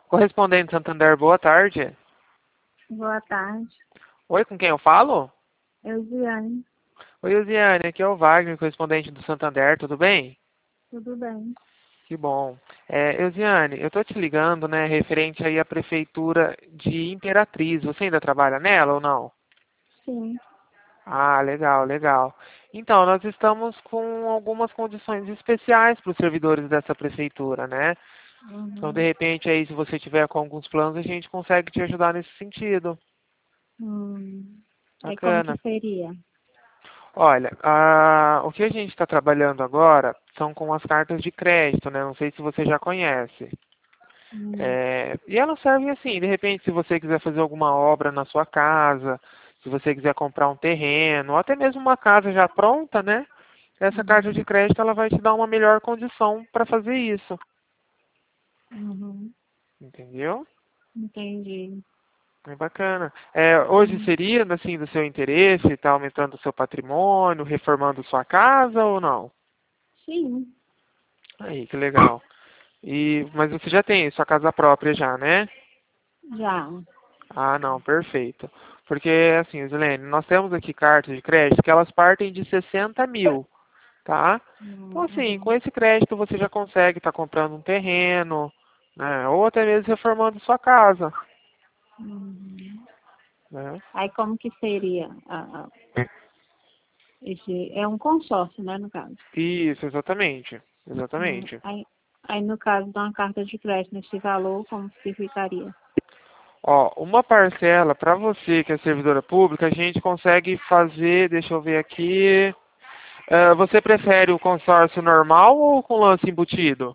Correspondente Santander, boa tarde. Boa tarde. Oi, com quem eu falo? Eusiane, Oi, Luziane, aqui é o Wagner, correspondente do Santander, tudo bem? tudo bem? Que bom. Eusiane, eu tô te ligando, né, referente aí à prefeitura de Imperatriz. Você ainda trabalha nela ou não? Sim. Ah, legal, legal. Então, nós estamos com algumas condições especiais para os servidores dessa prefeitura, né? Então, de Uhum. repente, aí, se você tiver com alguns planos, a gente consegue te ajudar nesse sentido. Aí como que Bacana. seria? Olha, o que a gente está trabalhando agora são com as cartas de crédito, né? Não sei se você já conhece. Hum, E elas servem assim, de repente, se você quiser fazer alguma obra na sua casa, se você quiser comprar um terreno, ou até mesmo uma casa já pronta, né? Essa carta uhum, de crédito ela vai te dar uma melhor condição para fazer isso, uhum. entendeu? Entendi. É bacana. Hoje Uhum. seria assim do seu interesse, estar aumentando o seu patrimônio, reformando sua casa ou não? Sim, Aí, que legal. Mas você já tem sua casa própria já, né? já. Ah, não, perfeito. Porque, assim, Zilene, nós temos aqui cartas de crédito que elas partem de 60 mil, tá? Então, assim, com Uhum, esse crédito você já consegue estar comprando um terreno, né? Ou até mesmo reformando sua casa, uhum. né? Aí como que seria? Esse é um consórcio, né, no caso. Isso, exatamente. Exatamente. Aí no caso de uma carta de crédito nesse valor, como que ficaria? Ó, uma parcela para você que é servidora pública, a gente consegue fazer, deixa eu ver aqui. Você prefere o consórcio normal ou com lance embutido?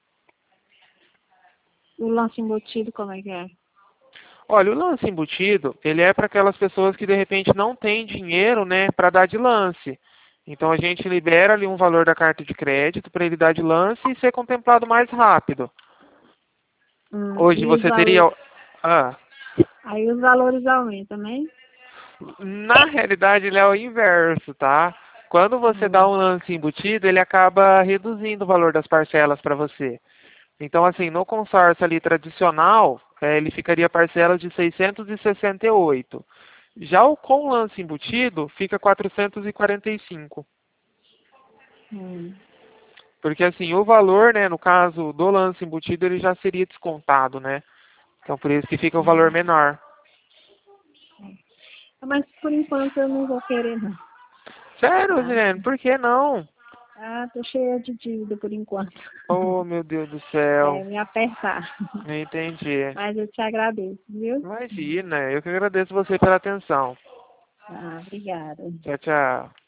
O lance embutido, como é que é? Olha, o lance embutido, ele é para aquelas pessoas que de repente não têm dinheiro, né, para dar de lance. Então a gente libera ali um valor da carta de crédito para ele dar de lance e ser contemplado mais rápido. Hoje E os você teria, valores? ah, Aí os valores aumentam, né? na realidade ele é o inverso, tá? Quando você dá Hum, um lance embutido, ele acaba reduzindo o valor das parcelas para você. Então, assim, no consórcio ali tradicional, ele ficaria parcelas de 668. Já o com lance embutido fica 445. hum. Porque assim, o valor, né, no caso do lance embutido, ele já seria descontado, né? Então por isso que fica o valor menor. Mas por enquanto eu não vou querer, não. Sério, Tá? Zilene, por que não? Ah, tô cheia de dívida por enquanto. Oh, meu Deus do céu. É, me apertar. Entendi. Mas eu te agradeço, viu? Imagina, eu que agradeço você pela atenção. Ah, obrigada. Tchau, tchau.